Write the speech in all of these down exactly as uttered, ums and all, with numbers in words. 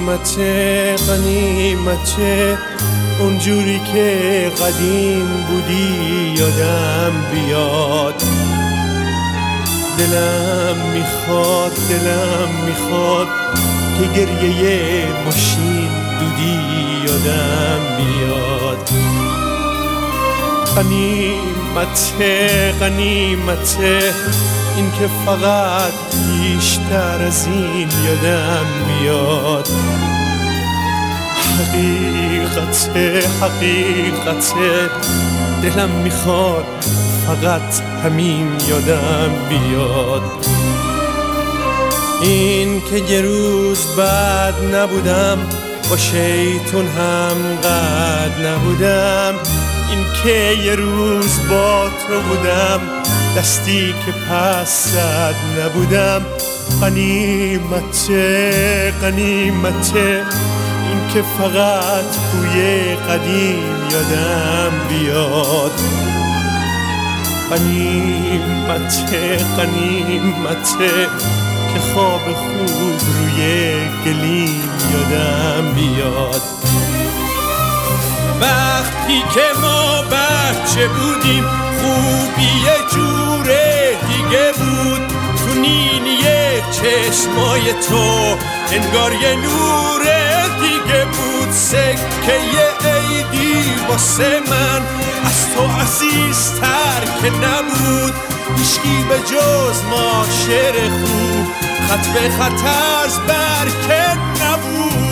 غنیمت غنیمت اونجوری که قدیم بودی یادم بیاد. دلم میخواد دلم میخواد که گریه ماشین دودی یادم بیاد. غنیمت غنیمت این که فقط بیشتر از این یادم بیاد. حقیقت حقیقت دلم میخواد فقط همین یادم بیاد. این که یه روز بعد نبودم با شیطون هم قد نبودم. این که یه روز با تو بودم دستی که پس زد نبودم. غنیمت غنیمت این که فقط بوی قدیم یادم بیاد. غنیمت غنیمت که خواب خوب روی گلیم یادم بیاد. وقتی که ما بچه بودیم خوبی یه جوره دیگه بود. تو نینیه چشمای تو انگار یه نوره دیگه بود. سکه یه عیدی واسه من از تو عزیزتر که نبود. هیچکی به جز ما شعر خوب خط به خط از برکت نبود.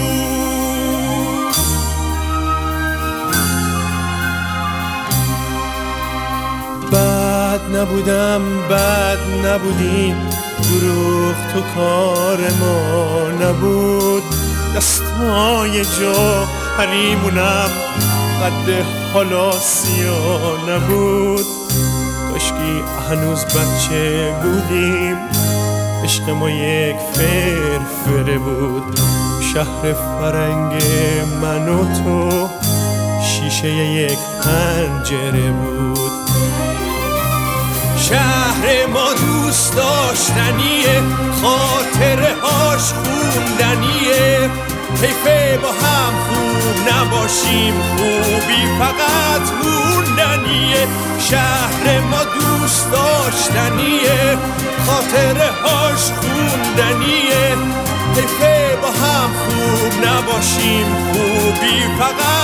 بد نبودم بد نبودی دروغ تو کار ما نبود. دستای جا حریمونم قد حالا سیا نبود. کاشکی هنوز بچه بودیم عشق ما یک فرفره بود. شهر فرنگ من و تو شیشه یک پنجره بود. شهر ما دوست داشتنیه خاطره هاش خوندنیه. حیفه با هم خوب نباشیم خوبی فقط موندنیه. شهر ما دوست داشتنیه خاطره هاش خوندنیه. حیفه با هم خوب نباشیم خوبی فقط